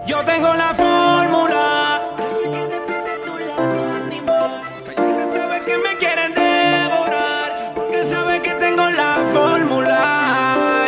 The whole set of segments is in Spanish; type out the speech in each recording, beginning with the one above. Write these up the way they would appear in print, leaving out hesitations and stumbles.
Yo tengo la fórmula que hace que despierte tu lado animal. Calladita sabe que me quieren devorar, porque sabe que tengo la fórmula.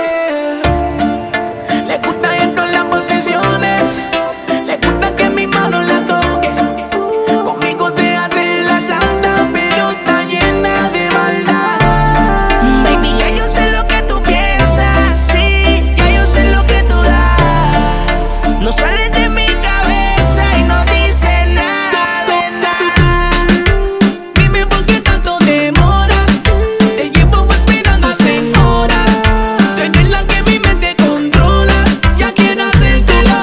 Le gusta ir con las posiciones, le gusta que mi mano la toque. Conmigo se hace la santa, pero está llena de maldad. Baby, ya yo sé lo que tú piensas, sí, ya yo sé lo que tú das. No sales de mi cabeza y no dice nada de nada. Dime por qué tanto demoras, te llevo esperando hace horas. Tú eres la que mi mente controla, ya quiero hacértelo.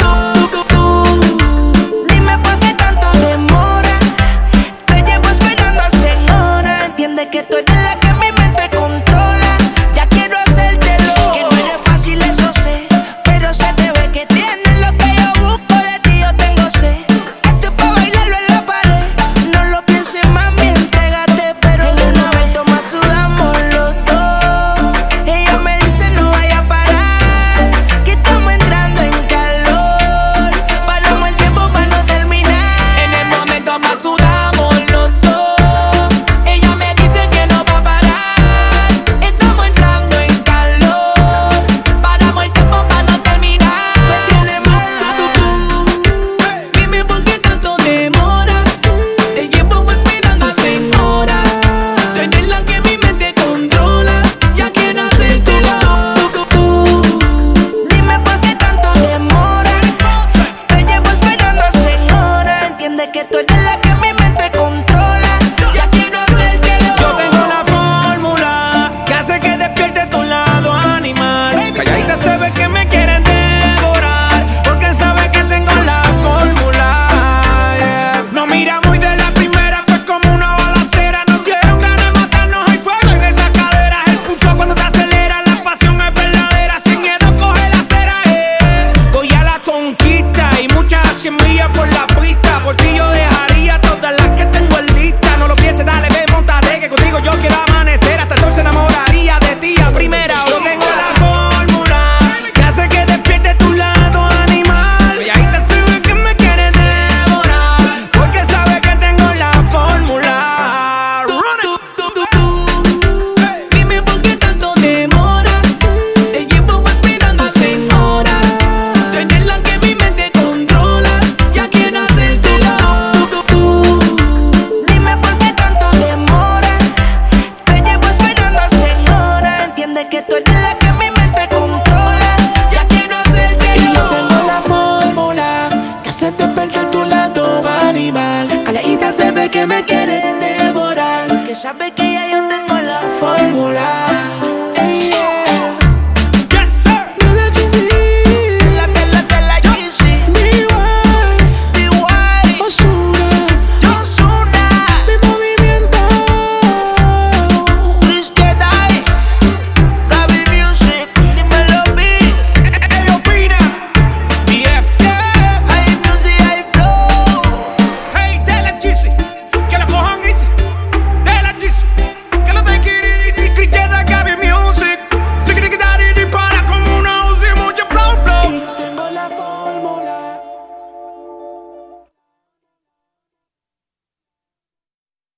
Dime por qué tanto demora, te llevo esperando hace horas. Entiende que tú eres la que mi mente controla, ya quiero hacértelo. Que no eres fácil, eso sé, pero se te ve que tienes lo que yo busco. De ti yo tengo sed. Esto es pa' bailarlo en la pared. No lo pienses, mami, entrégate, pero de una vez toma, sudamos los dos. Ella me dice no vaya a parar, que estamos entrando en calor. Paramos el tiempo para no terminar. En el momento más sudamos los dos. Ella me dice que no va a parar, estamos entrando en calor. Paramos el tiempo para no terminar. Me tiene mal. Dime por qué tanto demoras, te llevo esperando hace horas. Tú eres la que mi mente controla, ya quiero hacértelo. Dime por qué tanto demora, te llevo esperando hace horas. Entiende que tú eres la que mi mente controla, ya quiero hacértelo. Yo tengo la fórmula que hace que despierte tu lado animal. Calladita se ve que me quieren devorar, porque sabe que tengo la fórmula. No mira muy de la primera, fue como una balacera. Nos dieron ganas de matarnos, hay fuego en esas caderas. El pulso cuando te acelera, la pasión es verdadera. Sin miedo coge la acera, voy a la conquista y muchas 100 millas por la pista. Por ti yo dejaría todas las que tengo en lista. No lo pienses, dale, ve, montate, que contigo yo quiero amanecer. Hasta entonces enamoraría de ti a primera. Yo tengo la fórmula que hace que despierte tu lado animal. Calladita se ve que me quiere devorar, porque sabe que tengo la fórmula. Dime por qué tanto demoras, te llevo esperando hace horas. Tú eres la que mi mente controla, ya quiero hacértelo. Dime por qué tanto demora, te llevo esperando hace horas. Entiende que tú eres la que mi mente controla, ya quiero hacértelo. Y yo tengo la fórmula que hace despertar tu lado animal. Calladita se ve que me quiere devorar, porque sabe que ya yo tengo la fórmula.